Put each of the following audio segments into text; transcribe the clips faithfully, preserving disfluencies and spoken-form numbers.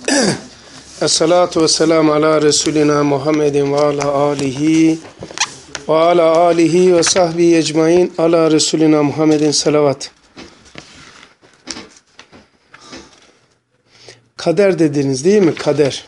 Esselatu vesselamu ala Resulina Muhammedin ve ala alihi ve ala alihi ve sahbihi ecmain ala Resulina Muhammedin salavat. Kader dediniz değil mi? Kader.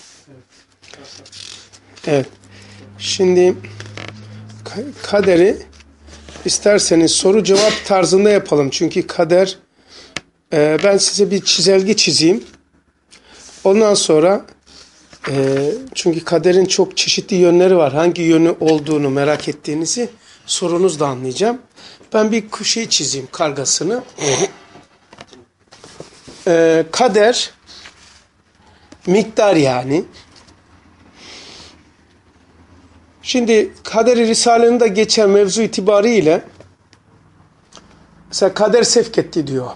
Evet. Şimdi kaderi isterseniz soru cevap tarzında yapalım. Çünkü kader, e, ben size bir çizelge çizeyim. Ondan sonra e, çünkü kaderin çok çeşitli yönleri var. Hangi yönü olduğunu merak ettiğinizi sorunuzda anlayacağım. Ben bir şey çizeyim, kargasını. E, kader, miktar yani. Şimdi Kader-i Risale'nin geçen mevzu itibariyle mesela kader sevk etti diyor.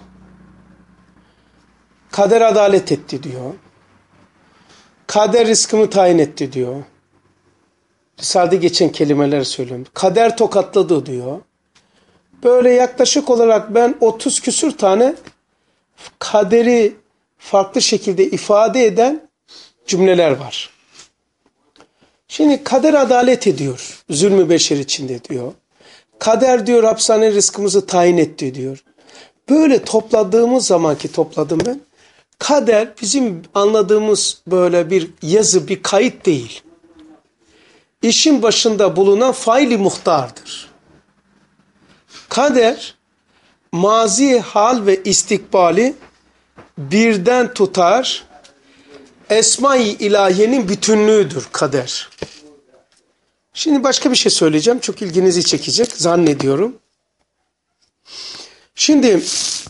Kader adalet etti diyor. Kader rızkımı tayin etti diyor. Risale'de geçen kelimeler söylüyorum. Kader tokatladı diyor. Böyle yaklaşık olarak ben otuz küsür tane kaderi farklı şekilde ifade eden cümleler var. Şimdi kader adalet ediyor. Zulmü beşer içinde diyor. Kader diyor hapishane rızkımızı tayin etti diyor. Böyle topladığımız zamanki topladım ben. Kader bizim anladığımız böyle bir yazı, bir kayıt değil. İşin başında bulunan faili muhtardır. Kader, mazi, hal ve istikbali birden tutar. Esma-i ilahiyenin bütünlüğüdür kader. Şimdi başka bir şey söyleyeceğim. Çok ilginizi çekecek zannediyorum. Şimdi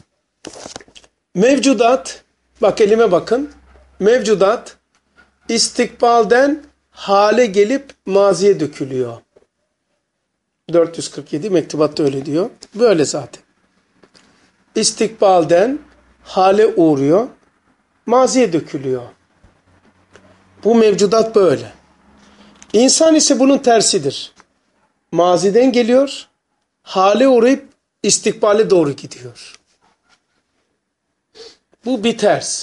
mevcudat, bak elime bakın. Mevcudat istikbalden hale gelip maziye dökülüyor. dört yüz kırk yedi mektubatta öyle diyor. Böyle zaten. İstikbalden hale uğruyor. Maziye dökülüyor. Bu mevcudat böyle. İnsan ise bunun tersidir. Maziden geliyor, hale uğrayıp istikbale doğru gidiyor. Bu bir ters.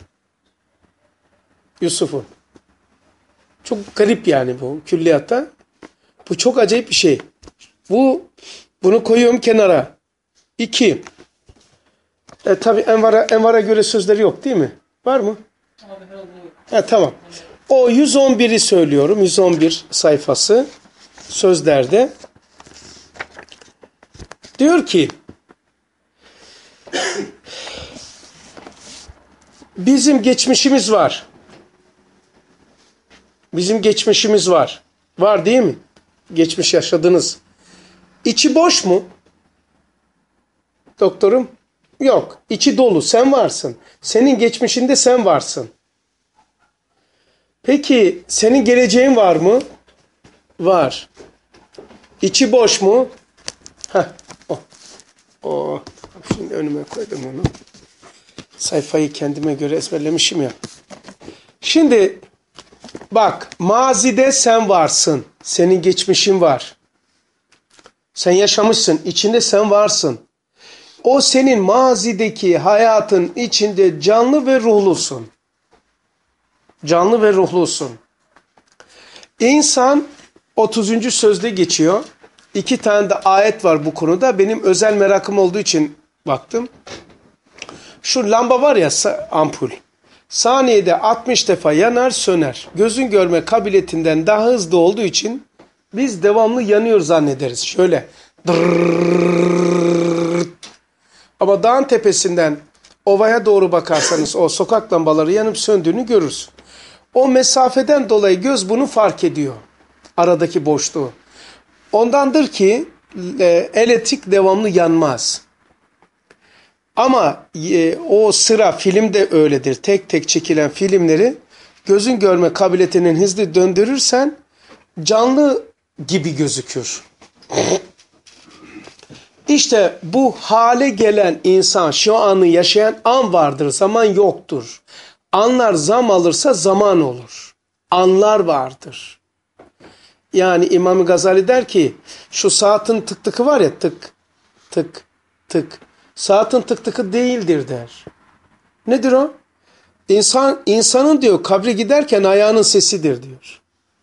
Yusuf'un. Çok garip yani bu külliyatta. Bu çok acayip bir şey. Bu, bunu koyuyorum kenara. İki. E, tabii Envar'a Envar'a göre sözleri yok değil mi? Var mı? Ha, tamam. O yüz on biri söylüyorum. yüz on bir sayfası sözlerde. Diyor ki bizim geçmişimiz var. Bizim geçmişimiz var. Var değil mi? Geçmiş yaşadınız. İçi boş mu? Doktorum? Yok. İçi dolu. Sen varsın. Senin geçmişinde sen varsın. Peki senin geleceğin var mı? Var. İçi boş mu? Heh. Oh. Oh. Şimdi önüme koydum onu. Sayfayı kendime göre ezberlemişim ya. Şimdi bak, mazide sen varsın. Senin geçmişin var. Sen yaşamışsın. İçinde sen varsın. O senin mazideki hayatın içinde canlı ve ruhlusun. Canlı ve ruhlusun. İnsan otuzuncu sözde geçiyor. İki tane de ayet var bu konuda. Benim özel merakım olduğu için baktım. Şu lamba var ya, ampul. Saniyede altmış defa yanar söner. Gözün görme kabiliyetinden daha hızlı olduğu için biz devamlı yanıyor zannederiz. Şöyle. Dırrrr. Ama dağın tepesinden ovaya doğru bakarsanız o sokak lambaları yanıp söndüğünü görürsün. O mesafeden dolayı göz bunu fark ediyor. Aradaki boşluğu. Ondandır ki e, elektrik devamlı yanmaz. Ama e, o sıra filmde öyledir. Tek tek çekilen filmleri gözün görme kabiliyetinin hızlı döndürürsen canlı gibi gözükür. İşte bu hale gelen insan, şu anı yaşayan an vardır, zaman yoktur. Anlar zam alırsa zaman olur. Anlar vardır. Yani İmam Gazali der ki, şu saatin tık tıkı var ya, tık tık tık. Saatin tık tıkı değildir der. Nedir o? İnsan, insanın diyor kabre giderken ayağının sesidir diyor.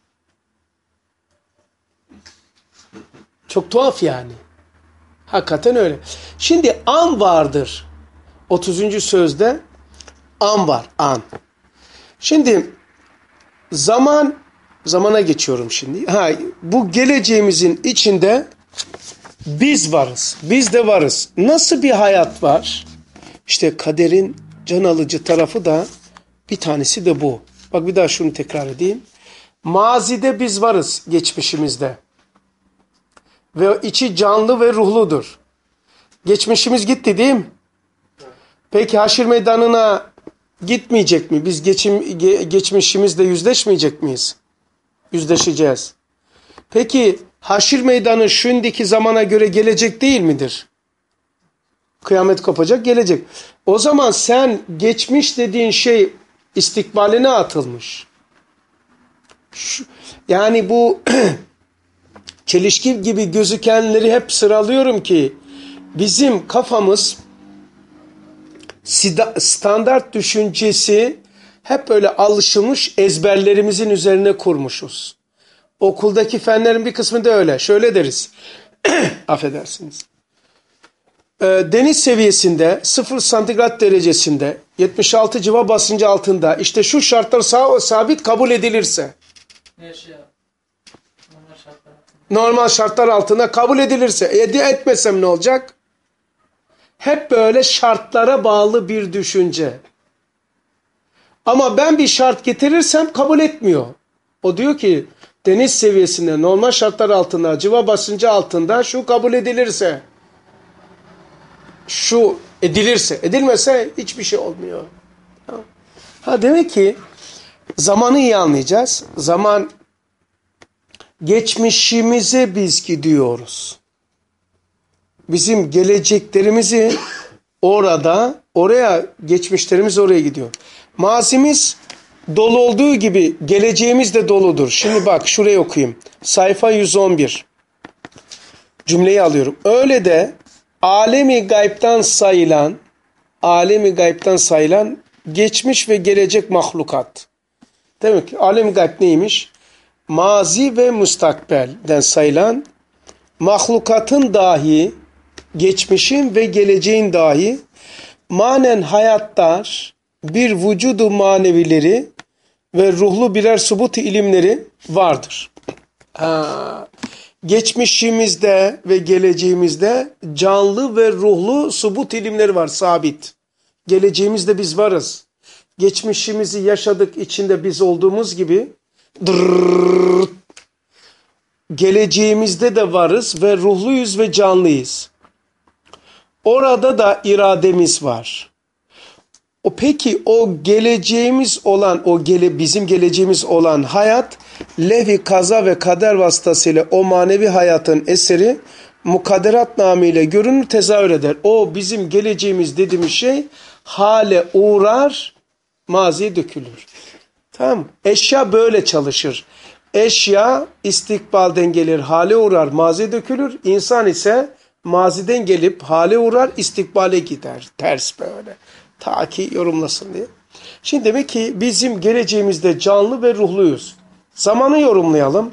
Çok tuhaf yani. Hakikaten öyle. Şimdi an vardır. otuzuncu sözde an var. An. Şimdi zaman, zamana geçiyorum şimdi. Ha, bu geleceğimizin içinde biz varız. Biz de varız. Nasıl bir hayat var? İşte kaderin can alıcı tarafı da bir tanesi de bu. Bak bir daha şunu tekrar edeyim. Mazide biz varız geçmişimizde. Ve içi canlı ve ruhludur. Geçmişimiz gitti değil mi? Peki haşir meydanına gitmeyecek mi? Biz geçim, ge, geçmişimizle yüzleşmeyecek miyiz? Yüzleşeceğiz. Peki haşir meydanı şimdiki zamana göre gelecek değil midir? Kıyamet kopacak, gelecek. O zaman sen geçmiş dediğin şey istikbaline atılmış. Şu, yani bu çelişki gibi gözükenleri hep sıralıyorum ki bizim kafamız standart düşüncesi hep böyle alışılmış, ezberlerimizin üzerine kurmuşuz. Okuldaki fenlerin bir kısmı da öyle. Şöyle deriz. Affedersiniz. Ee, deniz seviyesinde sıfır santigrat derecesinde yetmiş altı civa basıncı altında işte şu şartlar sağ, sabit kabul edilirse Yaşa. Normal şartlar altında. normal şartlar altında kabul edilirse ed etmesem ne olacak? Hep böyle şartlara bağlı bir düşünce. Ama ben bir şart getirirsem kabul etmiyor. O diyor ki deniz seviyesinde normal şartlar altında civa basıncı altında şu kabul edilirse şu edilirse edilmese hiçbir şey olmuyor. Ha demek ki zamanı iyi anlayacağız. Zaman geçmişimize biz gidiyoruz. Bizim geleceklerimizi orada, oraya geçmişlerimiz oraya gidiyor. Mazimiz dolu olduğu gibi geleceğimiz de doludur. Şimdi bak şurayı okuyayım. Sayfa yüz on bir. Cümleyi alıyorum. Öyle de alemi gaybtan sayılan, alemi gaybtan sayılan geçmiş ve gelecek mahlukat. Demek ki alemi gayb neymiş? Mazi ve müstakbelden sayılan mahlukatın dahi, geçmişin ve geleceğin dahi manen hayatlar, bir vücudu manevileri ve ruhlu birer subut-i ilimleri vardır. Ha, geçmişimizde ve geleceğimizde canlı ve ruhlu subut ilimleri var, sabit. Geleceğimizde biz varız. Geçmişimizi yaşadık, içinde biz olduğumuz gibi dırrrr, geleceğimizde de varız ve ruhluyuz ve canlıyız. Orada da irademiz var. O peki o geleceğimiz olan, o gele, bizim geleceğimiz olan hayat, levh-i kaza ve kader vasıtasıyla o manevi hayatın eseri mukadderat namıyla görünür, tezahür eder. O bizim geleceğimiz dediğimiz şey hale uğrar, maziye dökülür. Tamam mı? Eşya böyle çalışır. Eşya istikbalden gelir, hale uğrar, maziye dökülür. İnsan ise maziden gelip hale uğrar, istikbale gider. Ters böyle. Ta ki yorumlasın diye. Şimdi demek ki bizim geleceğimizde canlı ve ruhluyuz. Zamanı yorumlayalım.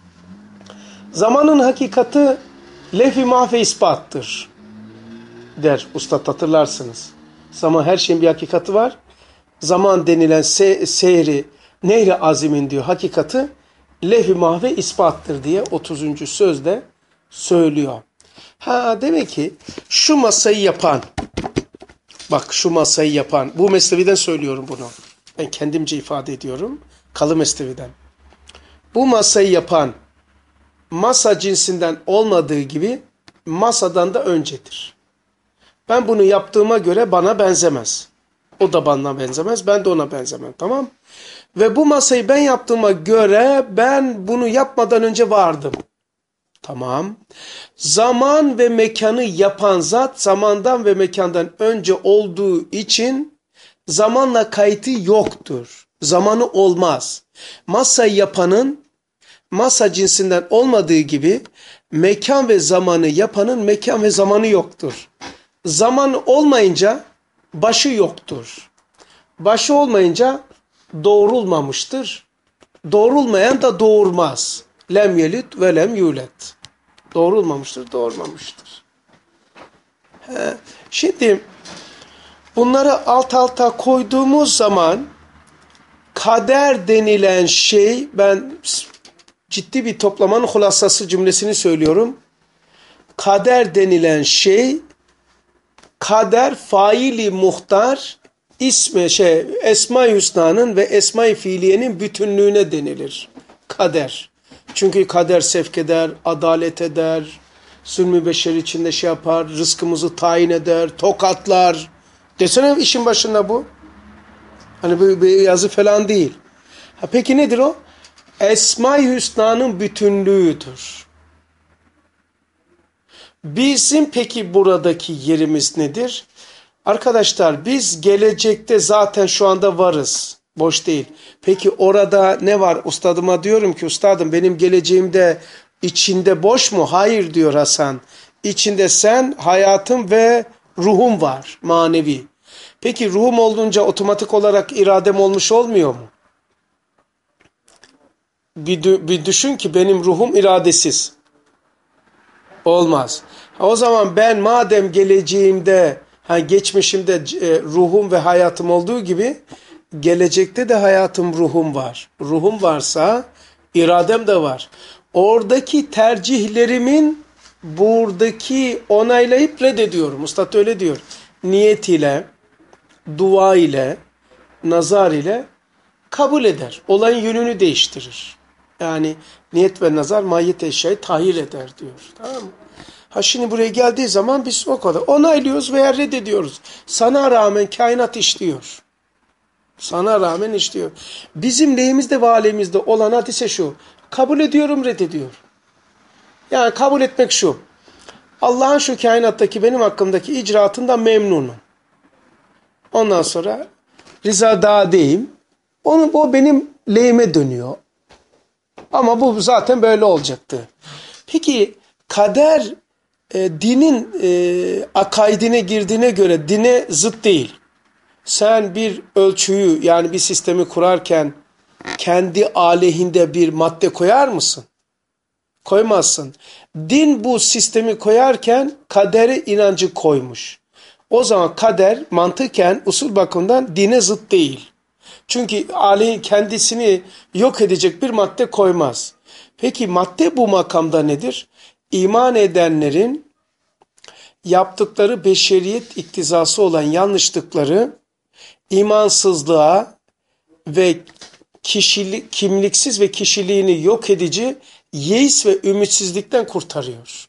Zamanın hakikati levh-i mahve ispattır der ustad, hatırlarsınız. Zaman, her şeyin bir hakikati var. Zaman denilen se seyri nehri azimin diyor hakikati levh-i mahve ispattır diye otuzuncu sözde söylüyor. Ha demek ki şu masayı yapan, bak şu masayı yapan, bu Mesnevi'den söylüyorum bunu. Ben kendimce ifade ediyorum. Kalı Mesnevi'den. Bu masayı yapan masa cinsinden olmadığı gibi masadan da öncedir. Ben bunu yaptığıma göre bana benzemez. O da bana benzemez, ben de ona benzemem, tamam? Ve bu masayı ben yaptığıma göre ben bunu yapmadan önce vardım. Tamam. Zaman ve mekanı yapan zat zamandan ve mekandan önce olduğu için zamanla kayıtı yoktur. Zamanı olmaz. Masayı yapanın masa cinsinden olmadığı gibi mekan ve zamanı yapanın mekan ve zamanı yoktur. Zaman olmayınca başı yoktur. başı olmayınca doğrulmamıştır. Doğrulmayan da doğurmaz. Lem yelit ve lem yulet. Doğrulmamıştır, doğurmamıştır. He. Şimdi bunları alt alta koyduğumuz zaman kader denilen şey, ben ciddi bir toplamanın hulasası cümlesini söylüyorum. Kader denilen şey, kader faili muhtar, isme şey Esma-i Hüsna'nın ve Esma-i Fiiliye'nin bütünlüğüne denilir. Kader. Çünkü kader sevk eder, adalet eder, zulmü beşer içinde şey yapar, rızkımızı tayin eder, tokatlar. Desene işin başında bu. Hani bir, bir yazı falan değil. Ha, peki nedir o? Esma-i Hüsna'nın bütünlüğüdür. Bizim peki buradaki yerimiz nedir? Arkadaşlar biz gelecekte zaten şu anda varız. Boş değil. Peki orada ne var? Ustadıma diyorum ki ustadım benim geleceğimde içinde boş mu? Hayır diyor Hasan. İçinde sen, hayatım ve ruhum var. Manevi. Peki ruhum olduğunca otomatik olarak iradem olmuş olmuyor mu? Bir, bir düşün ki benim ruhum iradesiz. Olmaz. O zaman ben madem geleceğimde, ha geçmişimde e, ruhum ve hayatım olduğu gibi gelecekte de hayatım, ruhum var. Ruhum varsa iradem de var. Oradaki tercihlerimin buradaki onaylayıp reddediyorum. Üstad öyle diyor. Niyet ile, dua ile, nazar ile kabul eder. Olayın yönünü değiştirir. Yani niyet ve nazar mahiyet eşyayı tahir eder diyor. Tamam mı? Ha şimdi buraya geldiği zaman biz o kadar onaylıyoruz veya reddediyoruz. Sana rağmen kainat işliyor. Sana rağmen işliyor. Bizim lehimizde ve alemimizde olan hadise şu. Kabul ediyorum, reddediyorum. Yani kabul etmek şu. Allah'ın şu kainattaki benim hakkımdaki icraatından memnunum. Ondan sonra rızadâdeyim. Onu, o benim lehime dönüyor. Ama bu zaten böyle olacaktı. Peki kader e, dinin e, akaidine girdiğine göre dine zıt değil. Sen bir ölçüyü yani bir sistemi kurarken kendi aleyhinde bir madde koyar mısın? Koymazsın. Din bu sistemi koyarken kadere inancı koymuş. O zaman kader mantıken usul bakımından dine zıt değil. Çünkü aleyhin kendisini yok edecek bir madde koymaz. Peki madde bu makamda nedir? İman edenlerin yaptıkları beşeriyet iktizası olan yanlışlıkları imansızlığa ve kişilik, kimliksiz ve kişiliğini yok edici yeis ve ümitsizlikten kurtarıyor.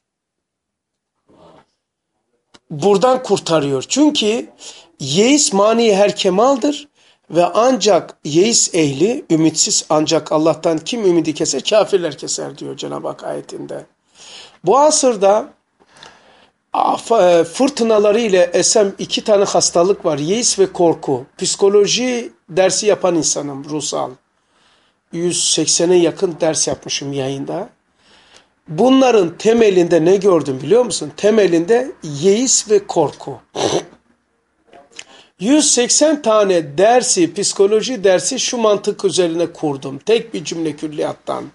Buradan kurtarıyor. Çünkü yeis mani her kemaldır ve ancak yeis ehli, ümitsiz ancak Allah'tan kim ümidi keser? Kafirler keser diyor Cenab-ı Hak ayetinde. Bu asırda fırtınaları ile esen iki tane hastalık var. Yeis ve korku. Psikoloji dersi yapan insanım, ruhsal. yüz seksene yakın ders yapmışım yayında. Bunların temelinde ne gördüm biliyor musun? Temelinde yeis ve korku. yüz seksen tane dersi, psikoloji dersi şu mantık üzerine kurdum. Tek bir cümle külliyattan.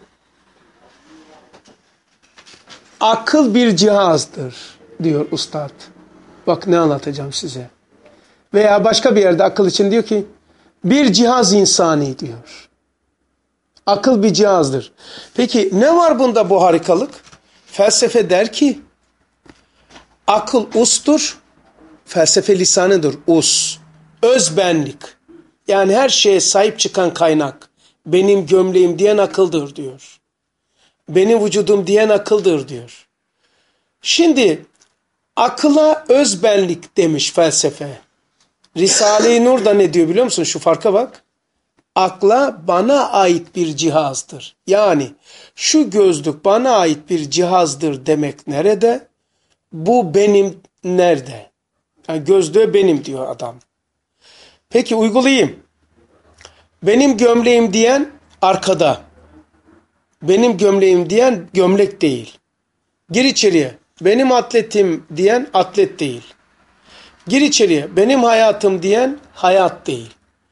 Akıl bir cihazdır diyor ustad. Bak ne anlatacağım size. Veya başka bir yerde akıl için diyor ki bir cihaz insani diyor. Akıl bir cihazdır. Peki ne var bunda bu harikalık? Felsefe der ki akıl ustur, felsefe lisanıdır us. Özbenlik. Yani her şeye sahip çıkan kaynak. Benim gömleğim diyen akıldır diyor. Benim vücudum diyen akıldır diyor. Şimdi akıla özbenlik demiş felsefe. Risale-i Nur da ne diyor biliyor musun? Şu farka bak. Akla bana ait bir cihazdır. Yani şu gözlük bana ait bir cihazdır demek nerede? Bu benim nerede? Yani gözlüğü benim diyor adam. Peki uygulayayım. Benim gömleğim diyen arkada. Benim gömleğim diyen gömlek değil. Gir içeriye. Benim atletim diyen atlet değil. Gir içeriye. Benim hayatım diyen hayat değil.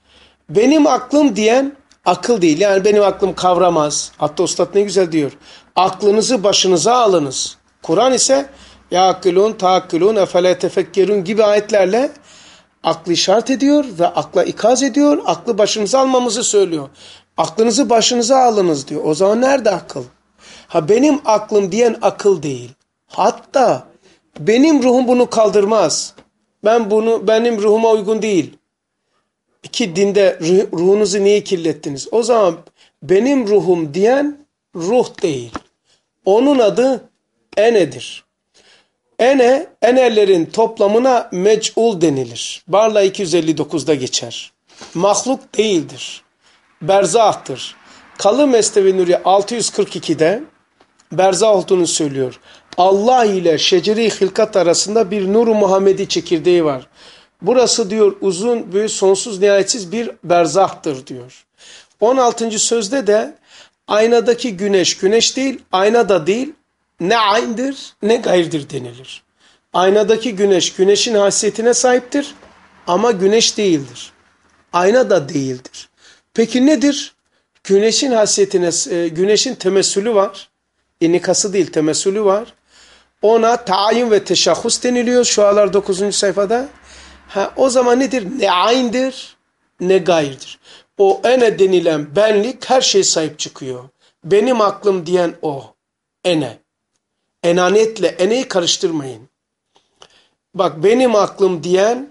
Benim aklım diyen akıl değil. Yani benim aklım kavramaz. Hatta Ustad ne güzel diyor. Aklınızı başınıza alınız. Kur'an ise yâkilûn tâkilûn efele tefekkerûn gibi ayetlerle aklı işaret ediyor ve akla ikaz ediyor. Aklı başınıza almamızı söylüyor. Aklınızı başınıza alınız diyor. O zaman nerede akıl? Ha benim aklım diyen akıl değil. Hatta benim ruhum bunu kaldırmaz. Ben bunu benim ruhuma uygun değil. İki dinde ruhunuzu niye kirlettiniz? O zaman benim ruhum diyen ruh değil. Onun adı enedir. Ene, enelerin toplamına mec'ul denilir. Barla iki yüz elli dokuzda geçer. Mahluk değildir. Berzahtır. Kalı Mesnevi Nuri altı yüz kırk ikide berzah olduğunu söylüyor. Allah ile şeceri hilkat arasında bir nur-u Muhammedi çekirdeği var. Burası diyor uzun, büyük, sonsuz, nihayetsiz bir berzahtır diyor. on altıncı sözde de aynadaki güneş, güneş değil, ayna da değil, ne ayndır ne gayrdır denilir. Aynadaki güneş, güneşin hasiyetine sahiptir ama güneş değildir. Ayna da değildir. Peki nedir? Güneşin hasiyetine, güneşin temessülü var. İnikası değil, temessülü var. Ona tayin ve teşahhus deniliyor şu aralar dokuzuncu sayfada. Ha, o zaman nedir? Ne ayndır ne gayrdır. O ene denilen benlik her şeye sahip çıkıyor. Benim aklım diyen o. Ene. Enaniyetle eneyi karıştırmayın. Bak benim aklım diyen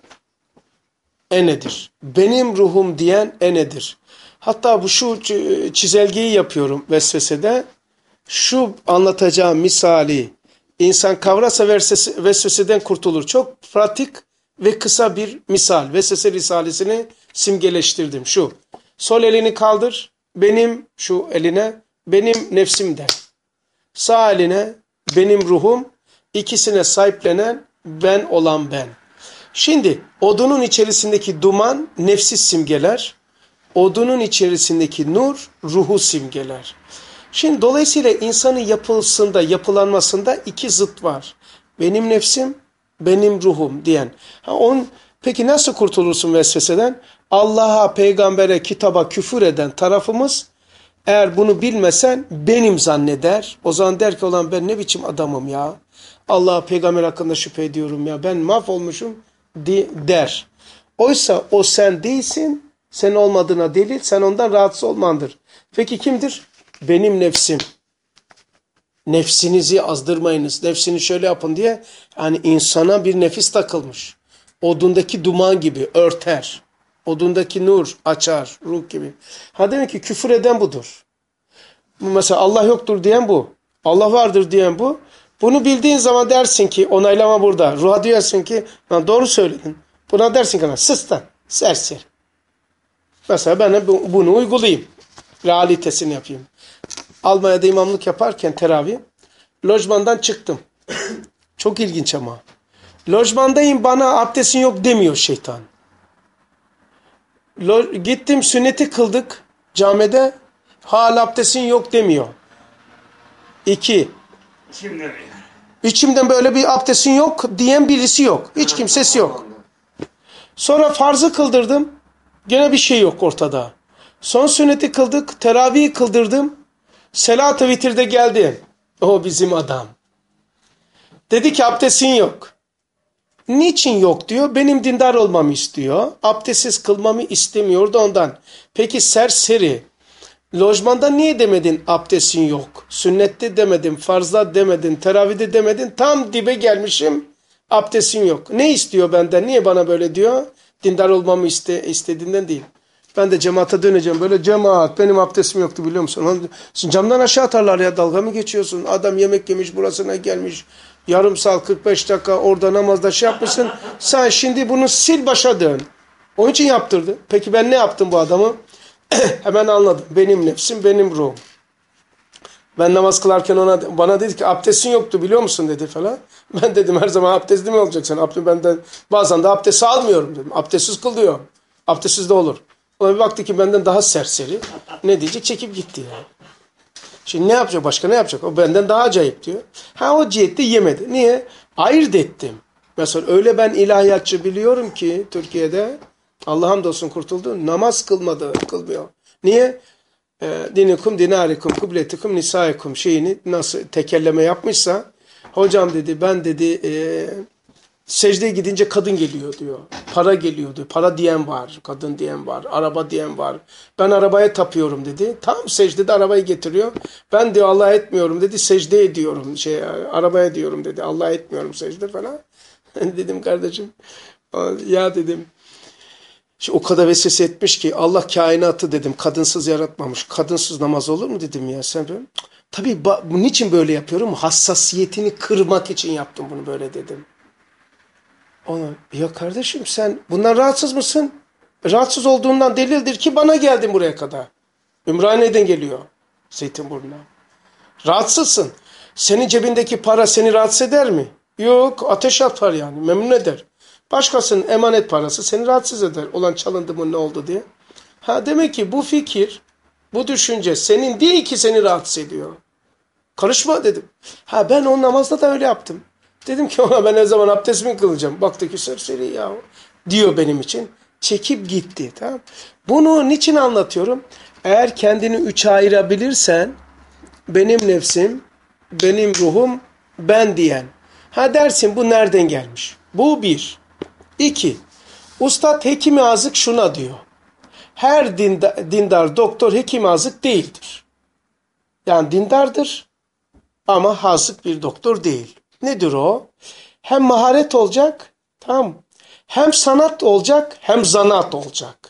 enedir. Benim ruhum diyen enedir. Hatta bu şu çizelgeyi yapıyorum vesvesede. Şu anlatacağım misali insan kavrasa vesveseden kurtulur. Çok pratik ve kısa bir misal. Vesvese risalesini simgeleştirdim. Şu. Sol elini kaldır. Benim şu eline benim nefsim der. Sağ eline benim ruhum. İkisine sahiplenen ben olan ben. Şimdi odunun içerisindeki duman nefsi simgeler. Odunun içerisindeki nur ruhu simgeler. Şimdi dolayısıyla insanın yapılsında, yapılanmasında iki zıt var. Benim nefsim, benim ruhum diyen. Ha on, peki nasıl kurtulursun vesveseden? Allah'a, peygambere, kitaba küfür eden tarafımız eğer bunu bilmesen benim zanneder. O zaman der ki olan ben ne biçim adamım ya. Allah'a, peygamber hakkında şüphe ediyorum ya. Ben mahvolmuşum der. Oysa o sen değilsin. Sen olmadığına delil, sen ondan rahatsız olmandır. Peki kimdir? Benim nefsim. Nefsinizi azdırmayınız, nefsini şöyle yapın diye. Yani insana bir nefis takılmış. Odundaki duman gibi örter. Odundaki nur açar, ruh gibi. Ha demek ki küfür eden budur. Mesela Allah yoktur diyen bu. Allah vardır diyen bu. Bunu bildiğin zaman dersin ki, onaylama burada. Ruha diyorsun ki, doğru söyledin. Buna dersin ki, sıstan, serseri. Mesela ben bunu uygulayayım. Realitesini yapayım. Almanya'da imamlık yaparken teravih, lojmandan çıktım. Çok ilginç ama. Lojmandayım bana abdestin yok demiyor şeytan. Lo gittim sünneti kıldık camide, hala abdestin yok demiyor. İki. İçimden, İçimden böyle bir abdestin yok diyen birisi yok. Hiç kimsesi yok. Sonra farzı kıldırdım. Gene bir şey yok ortada. Son sünneti kıldık. Teravihi kıldırdım. Selat-ı vitirde geldi. O bizim adam. Dedi ki abdestin yok. Niçin yok diyor. Benim dindar olmamı istiyor. Abdestsiz kılmamı istemiyor da ondan. Peki serseri. Lojmanda niye demedin abdestin yok? Sünnette demedin, farzda demedin, teravide demedin. Tam dibe gelmişim. Abdestin yok. Ne istiyor benden? Niye bana böyle diyor? Dindar olmamı iste, istediğinden değil. Ben de cemaate döneceğim. Böyle cemaat benim abdestim yoktu biliyor musun? Camdan aşağı atarlar ya, dalga mı geçiyorsun? Adam yemek yemiş burasına gelmiş. Yarım saat kırk beş dakika orada namazda şey yapmışsın. Sen şimdi bunu sil başa dön. Onun için yaptırdı. Peki ben ne yaptım bu adamı? Hemen anladım. Benim nefsim, benim ruhum. Ben namaz kılarken ona bana dedi ki abdestin yoktu biliyor musun dedi falan. Ben dedim her zaman abdestli mi olacaksın? Abdest, benden, bazen de abdest almıyorum dedim. Abdestsiz kıl diyor. Abdestsiz de olur. Ona bir baktı ki benden daha serseri. Ne diyecek? Çekip gitti yani. Şimdi ne yapacak? Başka ne yapacak? O benden daha acayip diyor. Ha o cihette yemedi. Niye? Ayırt ettim. Mesela öyle ben ilahiyatçı biliyorum ki Türkiye'de Allah hamdolsun kurtuldu. Namaz kılmadı, kılmıyor. Niye? E, dinikum dinarikum kubletikum nisaikum şeyini nasıl tekelleme yapmışsa, hocam dedi ben dedi e, secdeye gidince kadın geliyor diyor. Para geliyor diyor. Para diyen var, kadın diyen var, araba diyen var. Ben arabaya tapıyorum dedi. Tam secdede arabayı getiriyor. Ben diyor Allah etmiyorum dedi. Secde ediyorum. Şey, arabaya diyorum dedi. Allah etmiyorum secde falan. Dedim kardeşim ya dedim. O kadar vesvese etmiş ki Allah kainatı dedim kadınsız yaratmamış. Kadınsız namaz olur mu dedim ya sen böyle. Tabii bu niçin böyle yapıyorum? Hassasiyetini kırmak için yaptım bunu böyle dedim. Ona ya kardeşim sen bundan rahatsız mısın? Rahatsız olduğundan delildir ki bana geldin buraya kadar. Ümraniye'den geliyor Zeytinburnu'na. Rahatsızsın. Senin cebindeki para seni rahatsız eder mi? Yok, ateş atar yani, memnun eder. Başkasının emanet parası seni rahatsız eder. Olan çalındı mı ne oldu diye. Ha demek ki bu fikir, bu düşünce senin değil ki seni rahatsız ediyor. Karışma dedim. Ha ben o namazda da öyle yaptım. Dedim ki ona ben ne zaman abdestimi kılacağım. Baktı ki serseri ya diyor benim için. Çekip gitti. Tamam. Bunu niçin anlatıyorum? Eğer kendini üçe ayırabilirsen benim nefsim, benim ruhum, ben diyen. Ha dersin bu nereden gelmiş? Bu bir. İki. Ustad Hekimi Azık şuna diyor. Her dindar, dindar doktor Hekimi Azık değildir. Yani dindardır ama hazık bir doktor değil. Nedir o? Hem maharet olacak, tamam, hem sanat olacak, hem zanaat olacak.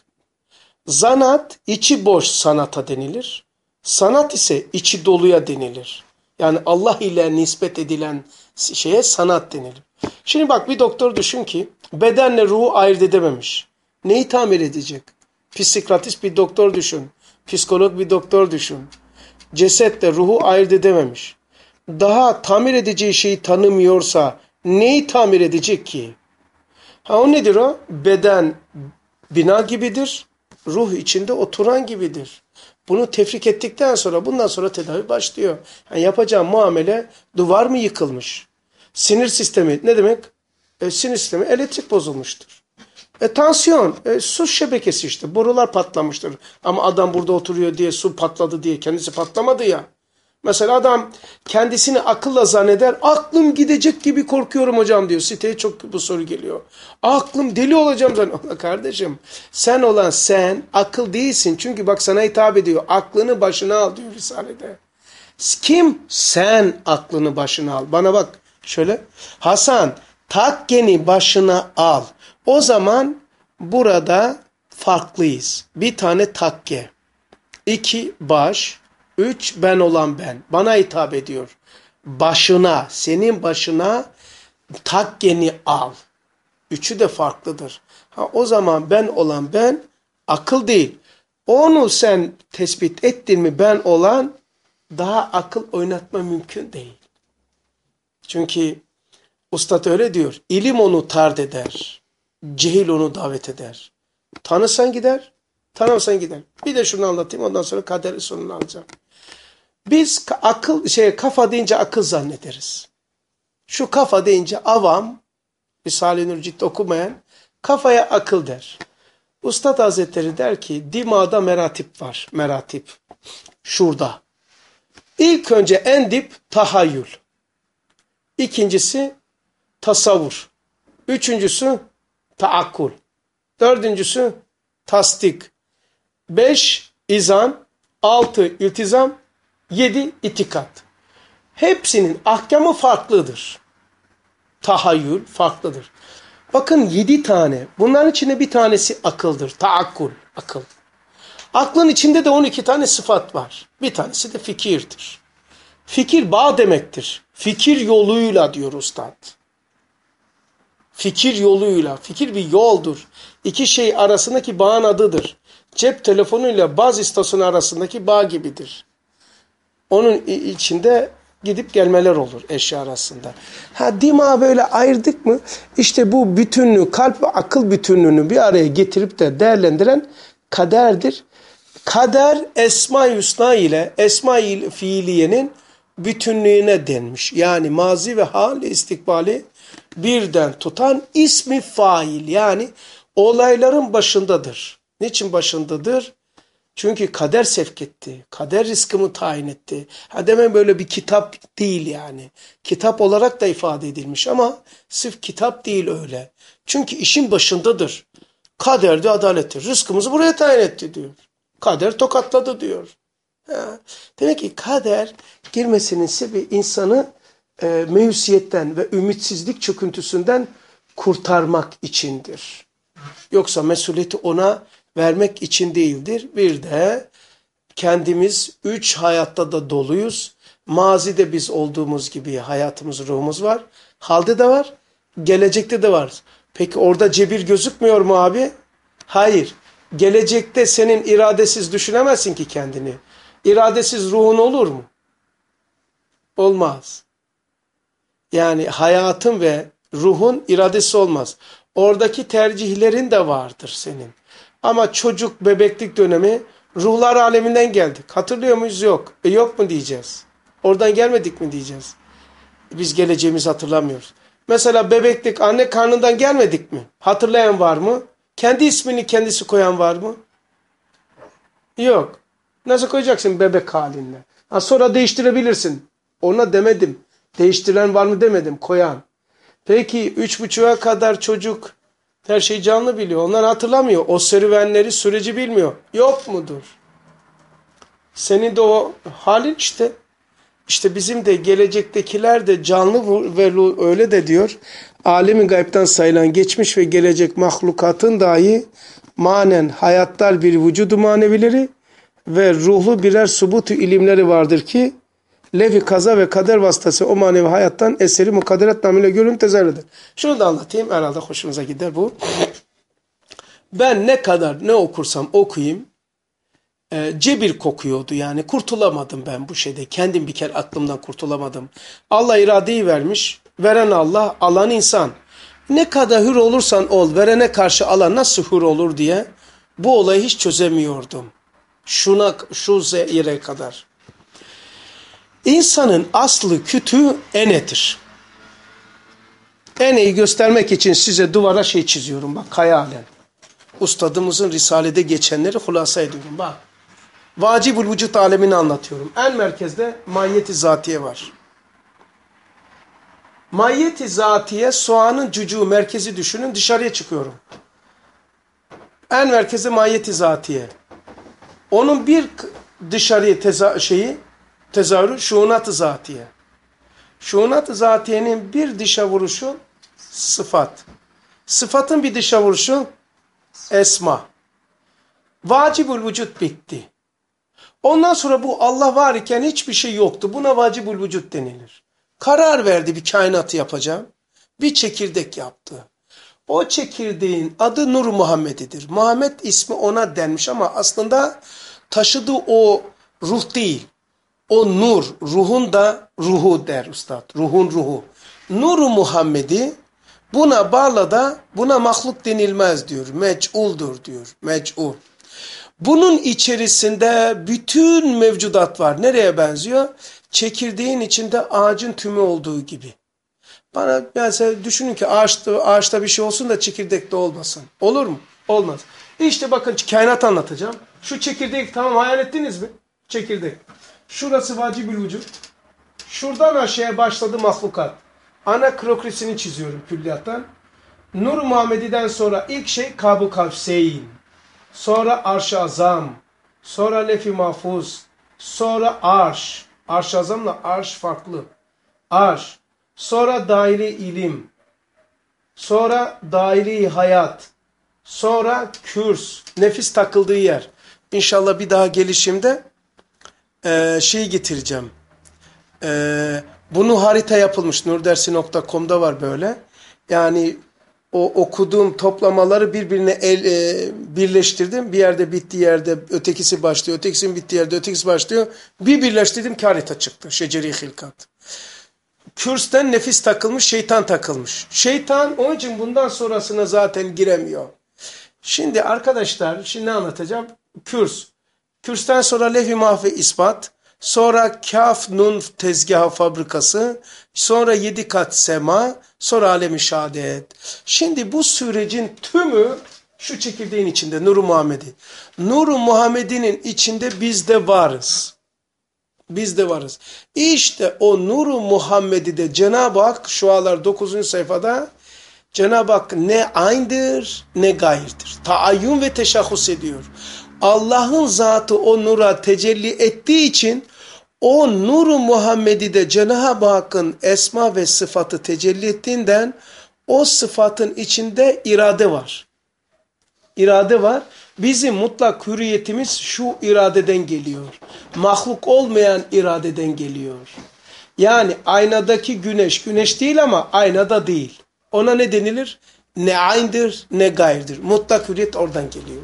Zanaat içi boş sanata denilir. Sanat ise içi doluya denilir. Yani Allah ile nispet edilen şeye sanat denilir. Şimdi bak bir doktor düşün ki bedenle ruhu ayırt edememiş. Neyi tamir edecek? Psikiyatist bir doktor düşün. Psikolog bir doktor düşün. Cesetle ruhu ayırt edememiş. Daha tamir edeceği şeyi tanımıyorsa neyi tamir edecek ki? Ha o nedir o? Beden bina gibidir. Ruh içinde oturan gibidir. Bunu tefrik ettikten sonra bundan sonra tedavi başlıyor. Yani yapacağım muamele duvar mı yıkılmış? Sinir sistemi ne demek? E, sinir sistemi elektrik bozulmuştur. E, tansiyon, e, su şebekesi işte borular patlamıştır. Ama adam burada oturuyor diye su patladı diye kendisi patlamadı ya. Mesela adam kendisini akılla zanneder. Aklım gidecek gibi korkuyorum hocam diyor. Siteye çok bu soru geliyor. Aklım deli olacağım zannediyor. Kardeşim sen olan sen akıl değilsin. Çünkü bak sana hitap ediyor. Aklını başına al diyor Risale'de. Kim? Sen aklını başına al. Bana bak şöyle. Hasan takkeni başına al. O zaman burada farklıyız. Bir tane takke. İki baş. Üç ben olan ben. Bana hitap ediyor. Başına, senin başına takkeni al. Üçü de farklıdır. Ha, o zaman ben olan ben akıl değil. Onu sen tespit ettin mi ben olan daha akıl oynatma mümkün değil. Çünkü ustad öyle diyor. İlim onu tard eder. Cehil onu davet eder. Tanısan gider, tanımasan gider. Bir de şunu anlatayım ondan sonra kaderin sonunu alacağım. Biz akıl şey kafa deyince akıl zannederiz. Şu kafa deyince avam, Risale-i Nur ciddi okumayan kafaya akıl der. Ustad Hazretleri der ki dimağda meratip var. Meratip. Şurada. İlk önce en dip tahayyül. İkincisi tasavvur. Üçüncüsü taakkul. Dördüncüsü tasdik. Beş izan. Altı iltizam. Yedi itikat. Hepsinin ahkamı farklıdır. Tahayyül farklıdır. Bakın yedi tane. Bunların içinde bir tanesi akıldır. Taakkul, akıl. Aklın içinde de on iki tane sıfat var. Bir tanesi de fikirdir. Fikir bağ demektir. Fikir yoluyla diyor ustad. Fikir yoluyla. Fikir bir yoldur. İki şey arasındaki bağın adıdır. Cep telefonuyla baz istasyonu arasındaki bağ gibidir. Onun içinde gidip gelmeler olur eşya arasında. Ha dimağı böyle ayırdık mı işte bu bütünlüğü, kalp ve akıl bütünlüğünü bir araya getirip de değerlendiren kaderdir. Kader Esma-i Hüsna ile Esma-i Fiiliye'nin bütünlüğüne denmiş. Yani mazi ve hal istikbali birden tutan ismi fail. Yani olayların başındadır. Niçin başındadır? Çünkü kader sevk etti. Kader rızkımı tayin etti. Ha demen böyle bir kitap değil yani. Kitap olarak da ifade edilmiş ama sırf kitap değil öyle. Çünkü işin başındadır. Kaderde adalettir. Rızkımızı buraya tayin etti diyor. Kader tokatladı diyor. Ha. Demek ki kader girmesinin sebebi insanı e, meyusiyetten ve ümitsizlik çöküntüsünden kurtarmak içindir. Yoksa mesuliyeti ona vermek için değildir. Bir de kendimiz üç hayatta da doluyuz. Mazide biz olduğumuz gibi hayatımız, ruhumuz var. Halde de var, gelecekte de var. Peki orada cebir gözükmüyor mu abi? Hayır. Gelecekte senin iradesiz düşünemezsin ki kendini. İradesiz ruhun olur mu? Olmaz. Yani hayatın ve ruhun iradesi olmaz. Oradaki tercihlerin de vardır senin. Ama çocuk bebeklik dönemi ruhlar aleminden geldik. Hatırlıyor muyuz? Yok. E yok mu diyeceğiz? Oradan gelmedik mi diyeceğiz? Biz geleceğimizi hatırlamıyoruz. Mesela bebeklik anne karnından gelmedik mi? Hatırlayan var mı? Kendi ismini kendisi koyan var mı? Yok. Nasıl koyacaksın bebek halinde? Ha, sonra değiştirebilirsin. Ona demedim. Değiştiren var mı demedim. Koyan. Peki üç buçuğa kadar çocuk her şeyi canlı biliyor. Onlar hatırlamıyor. O serüvenleri, süreci bilmiyor. Yok mudur? Senin de o halin işte. İşte bizim de gelecektekiler de canlı ve öyle de diyor. Alemi gaybtan sayılan geçmiş ve gelecek mahlukatın dahi manen hayatlar bir vücudu manevileri ve ruhlu birer subutu ilimleri vardır ki levh-i kaza ve kader vasıtası o manevi hayattan eseri mukadderat namıyla görünüp tezahür. Şunu da anlatayım. Herhalde hoşunuza gider bu. Ben ne kadar ne okursam okuyayım e, cebir kokuyordu yani. Kurtulamadım ben bu şeyde. Kendim bir kere aklımdan kurtulamadım. Allah iradeyi vermiş. Veren Allah, alan insan. Ne kadar hür olursan ol, verene karşı alan nasıl hür olur diye bu olayı hiç çözemiyordum. Şuna, şu yere kadar. İnsanın aslı kütüğü enedir. Eneyi göstermek için size duvara şey çiziyorum bak hayalen. Ustadımızın Risale'de geçenleri hulasa ediyorum bak. Vacibül vücut alemini anlatıyorum. En merkezde mahiyeti zatiye var. Mahiyeti zatiye soğanın cücüğü merkezi düşünün dışarıya çıkıyorum. En merkezde mahiyeti zatiye. Onun bir dışarıya teza şeyi tezahürü şuunat-ı zatiye. Şuunat-ı zatiyenin bir dışa vuruşu sıfat. Sıfatın bir dışa vuruşu esma. Vacibül vücut bitti. Ondan sonra bu Allah var iken hiçbir şey yoktu. Buna vacibül vücut denilir. Karar verdi bir kainatı yapacağım. Bir çekirdek yaptı. O çekirdeğin adı Nur Muhammed'idir. Muhammed ismi ona denmiş ama aslında taşıdığı o ruh değil. O nur, ruhun da ruhu der üstad. Ruhun ruhu. Nur-u Muhammed'i buna bağla da buna mahluk denilmez diyor. Mec'uldur diyor. Mec'ul. Bunun içerisinde bütün mevcudat var. Nereye benziyor? Çekirdeğin içinde ağacın tümü olduğu gibi. Bana mesela düşünün ki ağaçta, ağaçta bir şey olsun da çekirdekte olmasın. Olur mu? Olmaz. İşte bakın kainat anlatacağım. Şu çekirdek tamam hayal ettiniz mi? Çekirdek. Şurası vacibül vücut. Şuradan aşağıya başladı mahlukat. Ana krokrisini çiziyorum külliyattan. Nur-u Muhammedi'den sonra ilk şey Kab-ı Kavseyn. Sonra Arş-ı Azam. Sonra Lef-i Mahfuz. Sonra Arş. Arş-ı Azam'la Arş farklı. Arş. Sonra daire ilim. Sonra daire hayat. Sonra kürs. Nefis takıldığı yer. İnşallah bir daha gelişimde e, şey getireceğim. E, bunu harita yapılmış. nurdersi nokta com'da var böyle. Yani o okuduğum toplamaları birbirine el, e, birleştirdim. Bir yerde bittiği yerde ötekisi başlıyor. Ötekisinin bittiği yerde ötekisi başlıyor. Bir birleştirdim ki harita çıktı. Şeceri Hilkat. Kürs'ten nefis takılmış, şeytan takılmış. Şeytan onun için bundan sonrasına zaten giremiyor. Şimdi arkadaşlar, şimdi ne anlatacağım? Kürs. Kürs'ten sonra lef-i mahve ispat. Sonra kaf nun tezgahı fabrikası. Sonra yedi kat sema. Sonra alem-i şehadet. Şimdi bu sürecin tümü Şu çekirdeğin içinde Nur-u Muhammedi. Nur-u Muhammedi'nin içinde biz de varız. Biz de varız. İşte o Nur-u Muhammedi'de Cenab-ı Hak şu aralar dokuzuncu sayfada Cenab-ı Hak ne aynıdır ne gayrıdır. Taayyün ve teşahhus ediyor. Allah'ın zatı o nura tecelli ettiği için o Nur-u Muhammedi'de Cenab-ı Hakk'ın esma ve sıfatı tecelli ettiğinden o sıfatın içinde irade var. İrade var. Bizim mutlak hürriyetimiz şu iradeden geliyor. Mahluk olmayan iradeden geliyor. Yani aynadaki güneş, güneş değil ama aynada değil. Ona ne denilir? Ne aynıdır ne gayrıdır. Mutlak hürriyet oradan geliyor.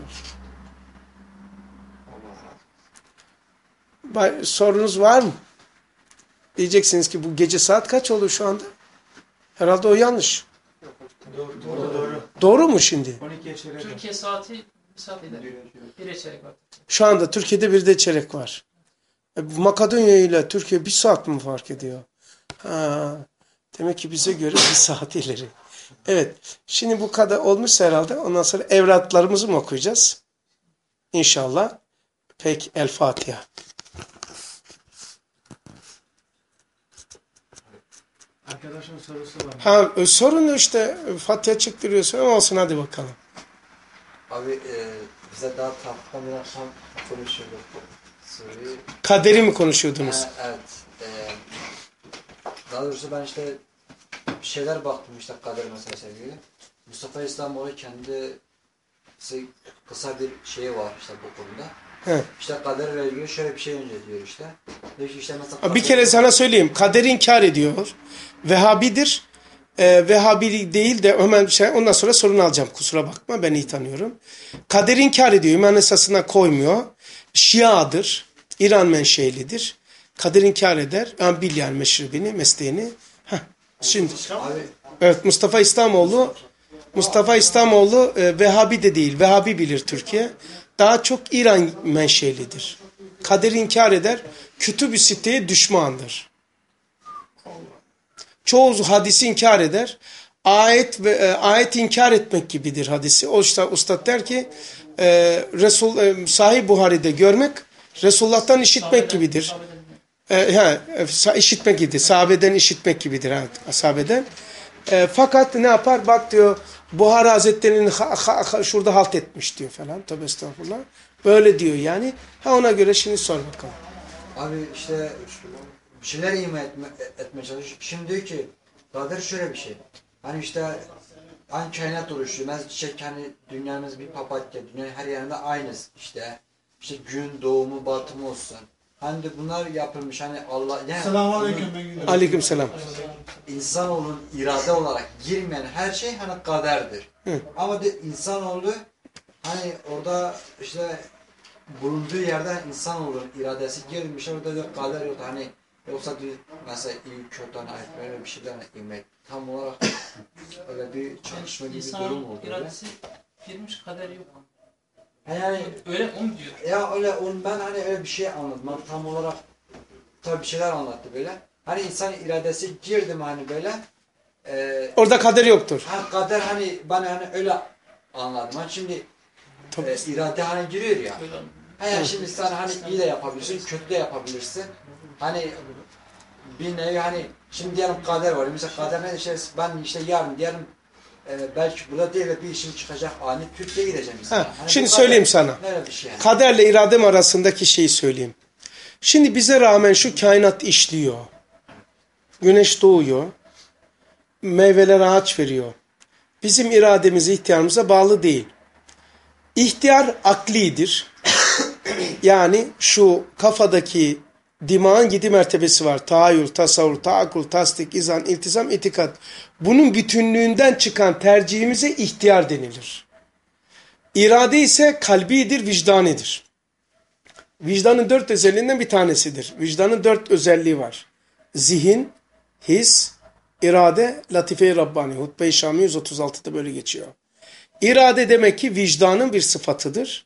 Sorunuz var mı? Diyeceksiniz ki bu gece saat kaç oluyor şu anda? Herhalde o yanlış. Doğru, doğru. Doğru, Doğru mu şimdi? on ikiye çeyrek. Türkiye saati bir saat eder. Bir çeyrek var. Şu anda Türkiye'de bir de çeyrek var. E, Makedonya ile Türkiye bir saat mi fark ediyor? Ha, demek ki bize göre bir saat ileri. Evet. Şimdi bu kadar olmuşsa herhalde ondan sonra evlatlarımızı mı okuyacağız? İnşallah. Peki El Fatiha. Arkadaşın sorusu var. Ha, e, sorun işte Fatiha çıktırıyorsun ama olsun hadi bakalım. Abi e, bize daha tahtıdan biraz tam konuşuyorduk soruyu. Kaderi mi konuşuyordunuz? Ha, evet. E, daha doğrusu ben işte bir şeyler baktım işte kader meselesiyle ilgili. Mustafa İslamoğlu kendi kısa bir şeyi var işte bu konuda. He. İşte kaderle ilgili şöyle bir şey önce diyor işte. Diyor ki işte mesela Bir kere sana söyleyeyim. Kaderi inkar ediyor. Vehhabidir. Ee, Vehhabi değil de hemen şey, ondan sonra sorunu alacağım. Kusura bakma ben iyi tanıyorum. Kaderi inkar ediyor. İman esasına koymuyor. Şiadır. İran menşelidir. Kader inkar eder. Yani bil yani meşrebini, mesleğini. Heh. Şimdi. Abi, Evet Mustafa İslamoğlu Mustafa İslamoğlu e, Vehhabi de değil. Vehhabi bilir Türkiye. Daha çok İran menşelidir. Kaderi inkar eder. Kütüb-i Sitte'ye düşmandır. Çoğu hadisi inkar eder. Ayet ve e, ayet inkar etmek gibidir hadisi. O işte ustad der ki e, Resul e, Sahih Buhari'de görmek Resulullah'tan işitmek gibidir. E, ha, e, işitmek gibidir. Sahabeden işitmek gibidir. Ha, sahabeden. E, fakat ne yapar? Bak diyor Buhari Hazretleri'nin ha, ha, ha, şurada halt etmiş diyor falan. Tabi estağfurullah. Böyle diyor yani. Ha ona göre şimdi sor bakalım. abi işte bir şeyler ima etme, etmeye çalışıyor. Şimdi diyor ki kader şöyle bir şey. Hani işte aynı kainat oluşuyor. Mesela çiçek hani dünyamız bir papatya. Dünyanın her yerinde aynız işte. İşte gün doğumu batımı olsun. Hani de bunlar yapılmış hani Allah yani Selamünaleyküm ben gidiyorum. Aleykümselam. insanoğlunun irade olarak girmeyen her şey hani kaderdir. Hı. Ama de insanoğlu hani orada işte bulunduğu yerden insanoğlunun iradesi girmiş orada da kader yok hani yoksa diyor mesela iyi kötü hani ayet böyle bir şeyler imek tam olarak öyle bir çalışma gibi bir durum İnsanın oldu. Öyle. iradesi girmiş, kader yok. Yani Öyle onu diyor. ya öyle on ben hani öyle bir şey anladım. Ben tam olarak tabii bir şeyler anlattı böyle. Hani insan iradesi girdim hani böyle. E, Orada kader yoktur. ha, kader hani ben hani öyle anladım. Hani şimdi Tabii. e, irade hani giriyor ya. Öyle Ha yani şimdi sen hani iyi de yapabilirsin, kötü de yapabilirsin. Hani bir nevi hani şimdi diyelim kader var. Mesela kader ne işte ben işte yarın diyelim e, belki burada değil de bir işim çıkacak ani Türkiye'ye gideceğim mesela. Ha, Hani şimdi bu kader, söyleyeyim sana. Böyle bir şey yani. Kaderle iradem arasındaki şeyi söyleyeyim. Şimdi bize rağmen şu kainat işliyor. Güneş doğuyor. Meyveler ağaç veriyor. Bizim irademiz ihtiyarımıza bağlı değil. İhtiyar aklidir. Yani şu kafadaki dimağın yedi mertebesi var. Tahayyül, tasavvur, taakkul, tasdik, izan, iltizam, itikat. Bunun bütünlüğünden çıkan tercihimize ihtiyar denilir. İrade ise kalbidir, vicdanidir. Vicdanın dört özelliğinden bir tanesidir. Vicdanın dört özelliği var. Zihin, his, irade, latife-i Rabbani. Hutbe-i Şami yüz otuz altıda böyle geçiyor. İrade demek ki vicdanın bir sıfatıdır.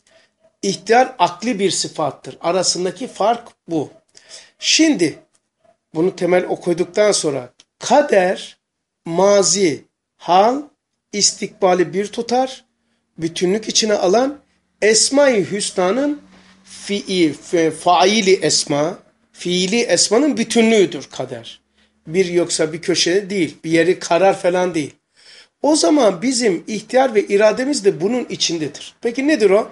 İhtiyar akli bir sıfattır. Arasındaki fark bu. Şimdi bunu temel okuduktan sonra kader, mazi, hal, istikbali bir tutar. bütünlük içine alan Esma-i Hüsna'nın fiil, faili esma, fiili esmanın bütünlüğüdür kader. Bir yoksa bir köşede değil, bir yeri karar falan değil. O zaman bizim ihtiyar ve irademiz de bunun içindedir. Peki nedir o?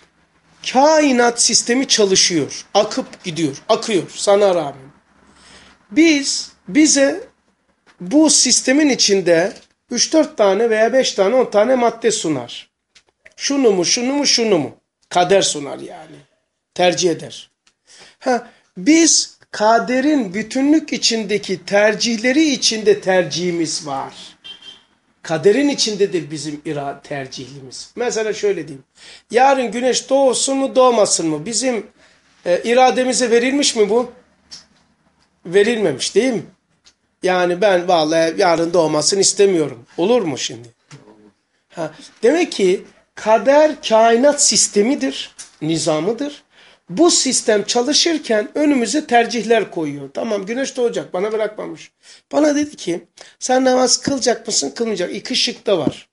Kainat sistemi çalışıyor, akıp gidiyor, akıyor sana rağmen. Biz, bize bu sistemin içinde üç dört tane veya beş tane on tane madde sunar. Şunu mu, şunu mu, şunu mu? Kader sunar yani. Tercih eder. Ha, biz kaderin bütünlük içindeki tercihleri içinde tercihimiz var. Kaderin içindedir bizim irade tercihlimiz. Mesela şöyle diyeyim. Yarın güneş doğsun mu doğmasın mı? Bizim e, irademize verilmiş mi bu? Verilmemiş değil mi? Yani ben vallahi yarın doğmasını istemiyorum. Olur mu şimdi? Ha, demek ki kader kainat sistemidir, nizamıdır. Bu sistem çalışırken önümüze tercihler koyuyor. Tamam güneş doğacak bana bırakmamış. Bana dedi ki sen namaz kılacak mısın kılmayacak. İki şık da var.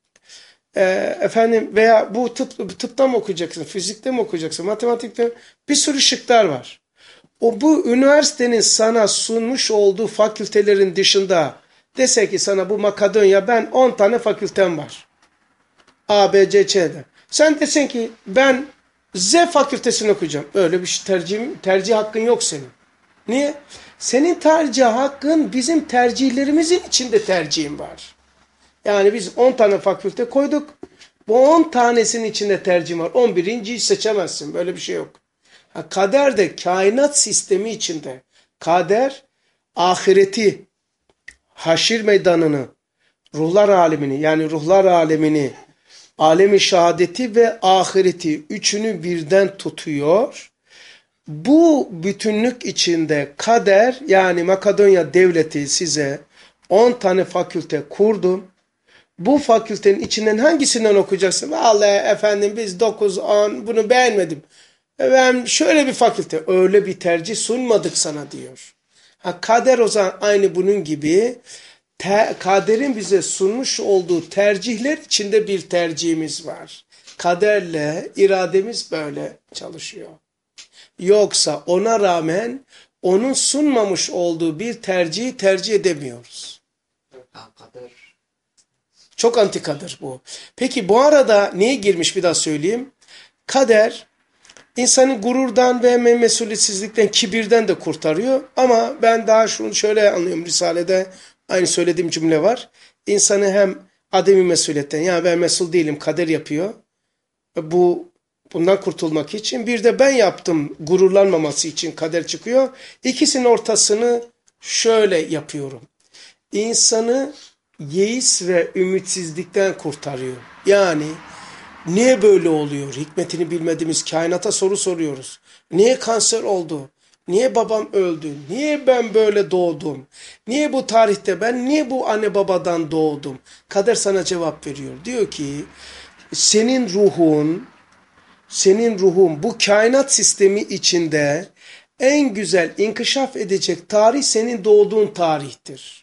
Ee, efendim veya bu tıp, tıpta mı okuyacaksın, fizikte mi okuyacaksın, matematikte mi? Bir sürü şıklar var. O bu üniversitenin sana sunmuş olduğu fakültelerin dışında dese ki sana bu Makedonya ben on tane fakültem var. A, B, C, C'de. Sen desen ki ben Z fakültesini okuyacağım. Öyle bir tercih, tercih hakkın yok senin. Niye? Senin tercih hakkın bizim tercihlerimizin içinde tercihin var. Yani biz on tane fakülte koyduk. Bu on tanesinin içinde tercih var. on birinciyi seçemezsin. Böyle bir şey yok. Ha, kader de kainat sistemi içinde. Kader ahireti, haşir meydanını, ruhlar alemini yani ruhlar alemini, alemi şehadeti ve ahireti üçünü birden tutuyor. Bu bütünlük içinde kader yani Makedonya devleti size on tane fakülte kurdum. Bu fakültenin içinden hangisinden okuyacaksın? Vallahi efendim biz dokuz on bunu beğenmedim. Ben şöyle bir fakülte öyle bir tercih sunmadık sana diyor. Ha, kader o zaman aynı bunun gibi te, kaderin bize sunmuş olduğu tercihler içinde bir tercihimiz var. Kaderle irademiz böyle çalışıyor. Yoksa ona rağmen onun sunmamış olduğu bir tercihi tercih edemiyoruz. Kader. Çok antikadır bu. Peki bu arada neye girmiş bir daha söyleyeyim. Kader insanı gururdan ve mesuliyetsizlikten, kibirden de kurtarıyor. Ama ben daha şunu şöyle anlıyorum Risale'de aynı söylediğim cümle var. İnsanı hem ademi mesuliyetten yani ben mesul değilim kader yapıyor. Bu bundan kurtulmak için bir de ben yaptım gururlanmaması için kader çıkıyor. İkisinin ortasını şöyle yapıyorum. İnsanı yeis ve ümitsizlikten kurtarıyor. Yani niye böyle oluyor? Hikmetini bilmediğimiz kainata soru soruyoruz. Niye kanser oldu? Niye babam öldü? Niye ben böyle doğdum? Niye bu tarihte ben, niye bu anne babadan doğdum? Kader sana cevap veriyor. Diyor ki senin ruhun, senin ruhun bu kainat sistemi içinde en güzel inkişaf edecek tarih senin doğduğun tarihtir.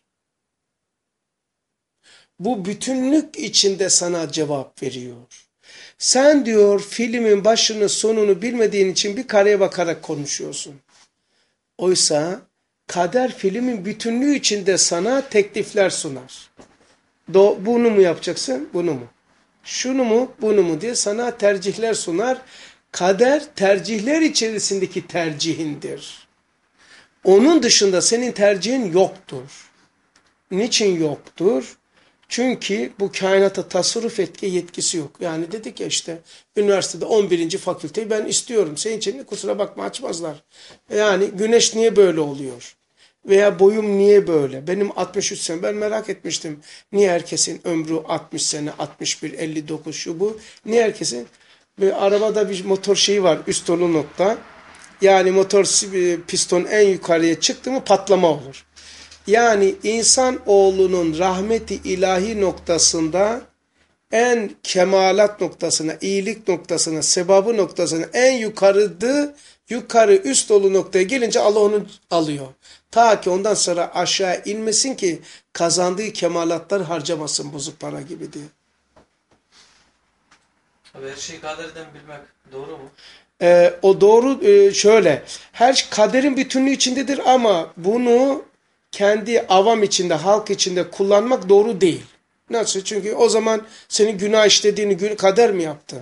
Bu bütünlük içinde sana cevap veriyor. Sen diyor filmin başını sonunu bilmediğin için bir kareye bakarak konuşuyorsun. Oysa kader filmin bütünlüğü içinde sana teklifler sunar. Do bunu mu yapacaksın, bunu mu? Şunu mu, bunu mu diye sana tercihler sunar. Kader tercihler içerisindeki tercihindir. Onun dışında senin tercihin yoktur. Niçin yoktur? Çünkü bu kainata tasarruf etki yetkisi yok. Yani dedik ya işte üniversitede on birinci fakülteyi ben istiyorum. Senin için kusura bakma açmazlar. Yani güneş niye böyle oluyor? Veya boyum niye böyle? Benim altmış üç sene ben merak etmiştim. Niye herkesin ömrü altmış sene, altmış bir, elli dokuz şu bu? Niye herkesin? Ve arabada bir motor şeyi var üst dolu nokta. Yani motor piston en yukarıya çıktı mı patlama olur. Yani insan oğlunun rahmeti ilahi noktasında en kemalat noktasına, iyilik noktasına, sevabı noktasına en yukarıdı, yukarı üst dolu noktaya gelince Allah onu alıyor. Ta ki ondan sonra aşağı inmesin ki kazandığı kemalatlar harcamasın bozuk para gibi diye. Abi her şeyi kaderden bilmek doğru mu? Ee, o doğru e, şöyle. Her kaderin bütünlüğü içindedir ama bunu kendi avam içinde, halk içinde kullanmak doğru değil. Nasıl? Çünkü o zaman senin günah işlediğini gün kader mi yaptı?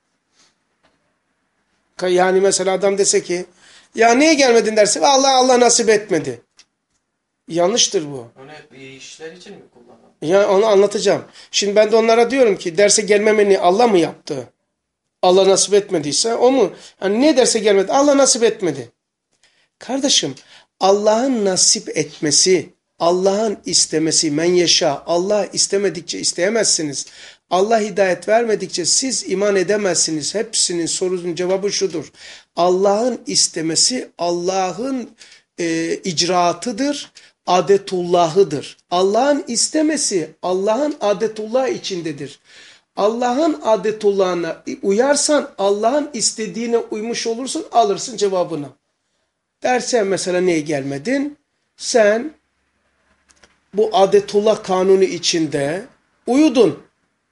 Yani mesela adam dese ki ya niye gelmedin derse Allah Allah nasip etmedi. Yanlıştır bu. Onu hep iyi işler için mi kullanalım? Ya onu anlatacağım. Şimdi ben de onlara diyorum ki derse gelmemeni Allah mı yaptı? Allah nasip etmediyse o mu? Yani ne derse gelmedi? Allah nasip etmedi. Kardeşim Allah'ın nasip etmesi, Allah'ın istemesi, men yaşa, Allah istemedikçe isteyemezsiniz. Allah hidayet vermedikçe siz iman edemezsiniz. Hepsinin sorunun cevabı şudur. Allah'ın istemesi Allah'ın e, icraatıdır, adetullahıdır. Allah'ın istemesi Allah'ın adetullah içindedir. Allah'ın adetullahına uyarsan Allah'ın istediğine uymuş olursun, alırsın cevabını. Dersen mesela niye gelmedin? Sen bu adetullah kanunu içinde uyudun.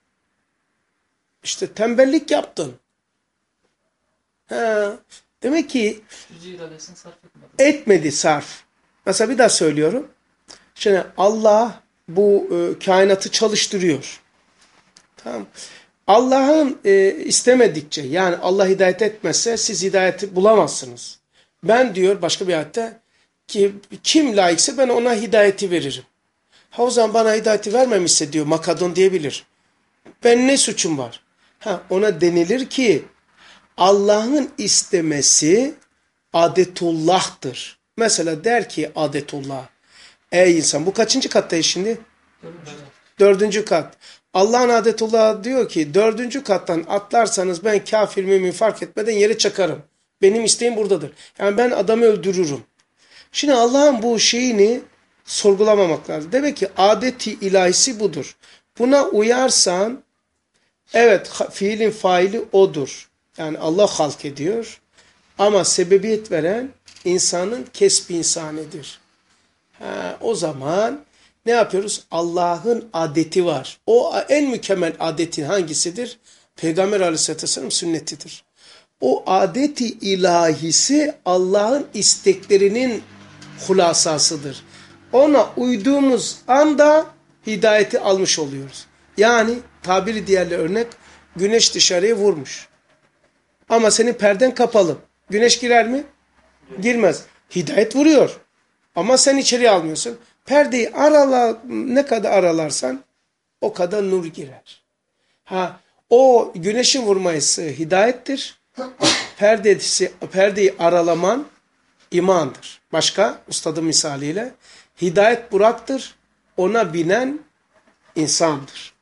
İşte tembellik yaptın. Ha, demek ki Gücü iradesini sarf etmedi. etmedi sarf. Mesela bir daha söylüyorum. Şimdi Allah bu e, kainatı çalıştırıyor. Tamam. Allah'ın e, istemedikçe yani Allah hidayet etmezse siz hidayeti bulamazsınız. Ben diyor başka bir ayette ki kim layıksa ben ona hidayeti veririm. Ha o zaman bana hidayeti vermemişse diyor Makadon diyebilir. Ben ne suçum var? Ha ona denilir ki Allah'ın istemesi adetullah'tır. Mesela der ki adetullah. Ey insan bu kaçıncı kattayız şimdi? Dördüncü. Dördüncü kat. Allah'ın adetullah diyor ki dördüncü kattan atlarsanız ben kafir mümin fark etmeden yere çakarım. Benim isteğim buradadır. Yani ben adamı öldürürüm. Şimdi Allah'ın bu şeyini sorgulamamak lazım. Demek ki adeti ilahisi budur. Buna uyarsan evet fiilin faili odur. Yani Allah halk ediyor. Ama sebebiyet veren insanın kesbi insanidir. Ha, o zaman ne yapıyoruz? Allah'ın adeti var. O en mükemmel adetin hangisidir? Peygamber Aleyhisselatü Vesselam sünnetidir. O adeti ilahisi Allah'ın isteklerinin hulasasıdır. Ona uyduğumuz anda hidayeti almış oluyoruz. Yani tabiri diğerle örnek güneş dışarıya vurmuş. Ama senin perden kapalı. Güneş girer mi? Girmez. Hidayet vuruyor. Ama sen içeriye almıyorsun. Perdeyi arala, ne kadar aralarsan o kadar nur girer. Ha, o güneşin vurması hidayettir. Perdesi, perdeyi aralaman imandır. Başka ustadın misaliyle hidayet buraktır. Ona binen insandır.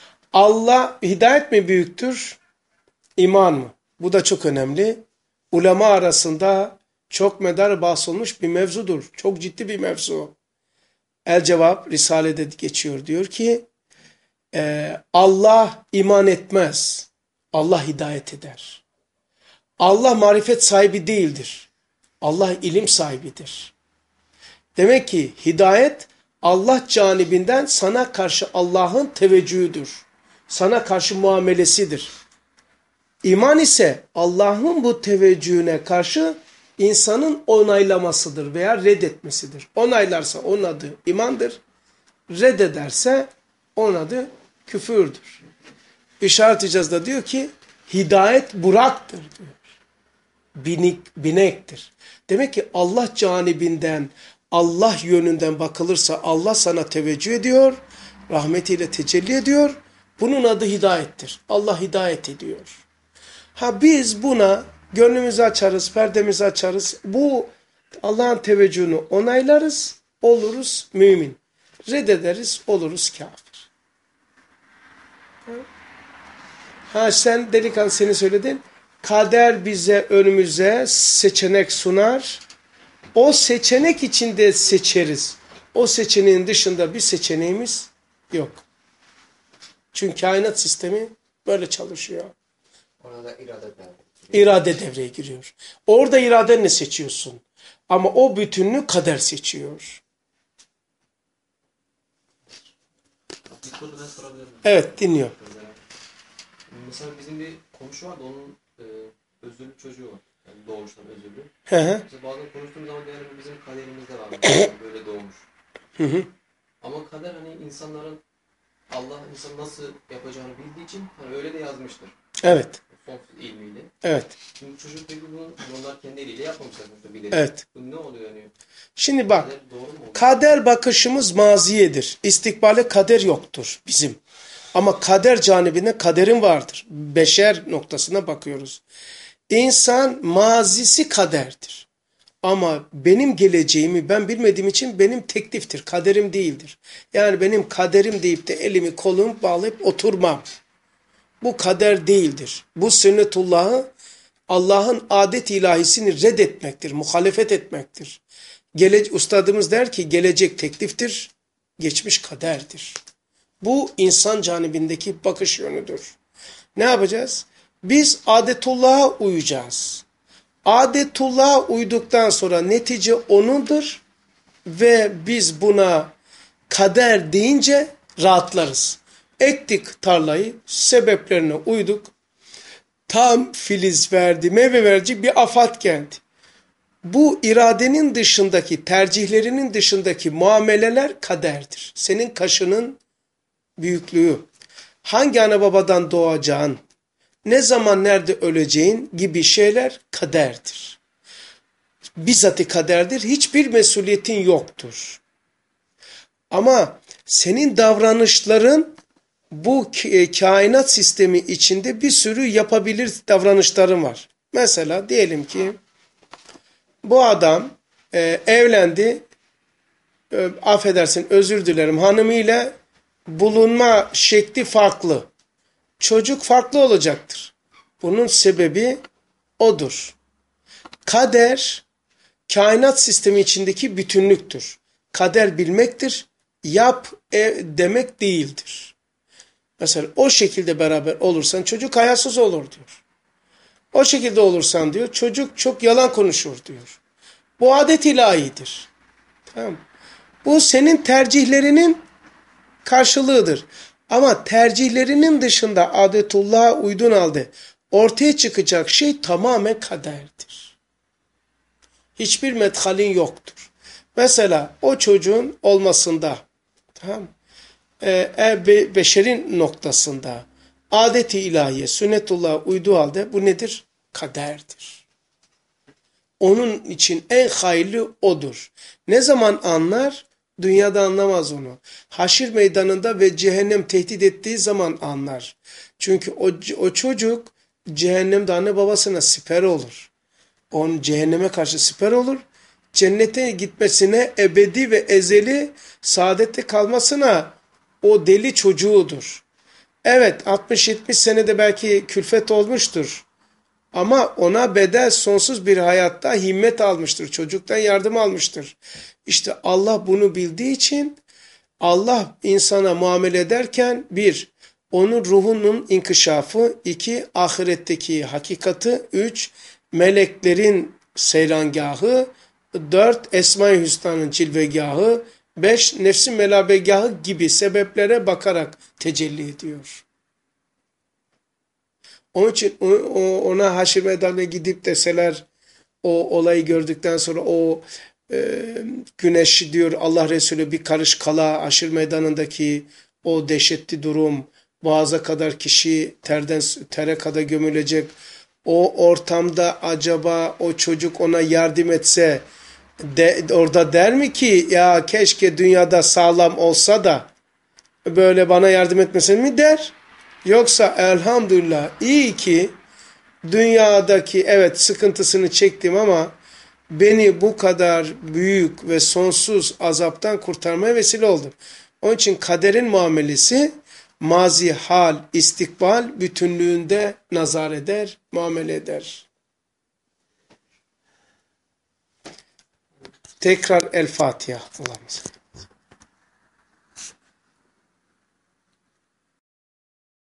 Allah hidayet mi büyüktür? İman mı? Bu da çok önemli. Ulema arasında çok medar bahsolmuş bir mevzudur. Çok ciddi bir mevzu. El Cevap Risale'de geçiyor. Diyor ki e, Allah iman etmez. Allah hidayet eder. Allah marifet sahibi değildir. Allah ilim sahibidir. Demek ki hidayet Allah canibinden sana karşı Allah'ın teveccühüdür. Sana karşı muamelesidir. İman ise Allah'ın bu teveccühüne karşı insanın onaylamasıdır veya reddetmesidir. Onaylarsa onun adı imandır. Reddederse onun adı küfürdür. İşaret icazda diyor ki hidayet buraktır diyor. Binik, binektir. Demek ki Allah canibinden, Allah yönünden bakılırsa Allah sana teveccüh ediyor, rahmetiyle tecelli ediyor. Bunun adı hidayettir. Allah hidayet ediyor. Ha biz buna gönlümüzü açarız, perdemizi açarız. Bu Allah'ın teveccühünü onaylarız, oluruz mümin. Reddederiz, oluruz kafir. Ha sen delikanlı seni söyledin. Kader bize önümüze seçenek sunar. O seçenek içinde seçeriz. O seçeneğin dışında bir seçeneğimiz yok. Çünkü kainat sistemi böyle çalışıyor. Orada da irade devreye İrade devreye giriyor. Orada iradenle seçiyorsun. Ama o bütünlüğü kader seçiyor. Bir soru ben sorabilir miyim? Evet dinliyor. Mesela bizim bir komşu vardı, onun e, özürlü çocuğu var. Yani doğuştan özürlü. Hı hı. Mesela bazen konuştuğum zaman yani bu bizim kaderimizde var. Yani böyle doğmuş. Hı hı. Ama kader hani insanların Allah insan nasıl yapacağını bildiği için hani öyle de yazmıştır. Evet. Sonsuz ilmiyle. Evet. Şimdi çocuk peki bunu onlar kendi eliyle yapmamışlar sonuçta bilerek. Evet. Bu ne oluyor yani? Şimdi bak. Kader doğru mu oluyor? Kader bakışımız maziyedir. İstikbale kader yoktur bizim. Ama kader canibine kaderin vardır. Beşer noktasına bakıyoruz. İnsan mazisi kaderdir. Ama benim geleceğimi ben bilmediğim için benim tekliftir. Kaderim değildir. Yani benim kaderim deyip de elimi kolumu bağlayıp oturmam. Bu kader değildir. Bu sünnetullahı Allah'ın adet ilahisini reddetmektir, muhalefet etmektir. Gele, ustadımız der ki gelecek tekliftir, geçmiş kaderdir. Bu insan canibindeki bakış yönüdür. Ne yapacağız? Biz adetullah'a uyacağız. Adetullah'a uyduktan sonra netice O'nundur ve biz buna kader deyince rahatlarız. Ektik tarlayı, sebeplerine uyduk. Tam filiz verdi, meyve verecek bir afat geldi. Bu iradenin dışındaki, tercihlerinin dışındaki muameleler kaderdir. Senin kaşının büyüklüğü, hangi ana babadan doğacağın, ne zaman nerede öleceğin gibi şeyler kaderdir. Bizzat-ı kaderdir, hiçbir mesuliyetin yoktur. Ama senin davranışların bu kainat sistemi içinde bir sürü yapabilir davranışların var. Mesela diyelim ki bu adam e, evlendi, e, affedersin özür dilerim hanımıyla bulunma şekli farklı. Çocuk farklı olacaktır. Bunun sebebi odur. Kader, kainat sistemi içindeki bütünlüktür. Kader bilmektir, yap e, demek değildir. Mesela o şekilde beraber olursan çocuk hayasız olur diyor. O şekilde olursan diyor çocuk çok yalan konuşur diyor. Bu adet ilahidir. Tamam. Bu senin tercihlerinin karşılığıdır. Ama tercihlerinin dışında adetullah'a uydun halde ortaya çıkacak şey tamamen kaderdir. Hiçbir medhalin yoktur. Mesela o çocuğun olmasında, tamam, e, be, beşerin noktasında adet-i ilahiye, sünnetullah'a uyduğu halde bu nedir? Kaderdir. Onun için en hayırlı odur. Ne zaman anlar? Dünyada anlamaz onu. Haşir meydanında ve cehennem tehdit ettiği zaman anlar. Çünkü o, o çocuk cehennemde anne babasına siper olur. Onun cehenneme karşı siper olur. Cennete gitmesine, ebedi ve ezeli saadette kalmasına o deli çocuğudur. Evet, altmış yetmiş senede belki külfet olmuştur. Ama ona bedel sonsuz bir hayatta himmet almıştır. Çocuktan yardım almıştır. İşte Allah bunu bildiği için Allah insana muamele ederken bir, onun ruhunun inkişafı, iki, ahiretteki hakikati, üç, meleklerin seyrangahı, dört, Esma-i Hüsna'nın cilvegahı, beş, nefsin melabegahı gibi sebeplere bakarak tecelli ediyor. Onun için ona haşir meydanına gidip deseler, o olayı gördükten sonra o e, güneş diyor Allah Resulü bir karış kala haşir meydanındaki o dehşetli durum, boğaza kadar kişi terden tere kadar gömülecek. O ortamda acaba o çocuk ona yardım etse de, orada der mi ki ya keşke dünyada sağlam olsa da böyle bana yardım etmesin mi der? Yoksa elhamdülillah iyi ki dünyadaki evet sıkıntısını çektim ama beni bu kadar büyük ve sonsuz azaptan kurtarmaya vesile oldu. Onun için kaderin muamelesi mazi, hal, istikbal bütünlüğünde nazar eder, muamele eder. Tekrar El Fatiha. Allah'ım.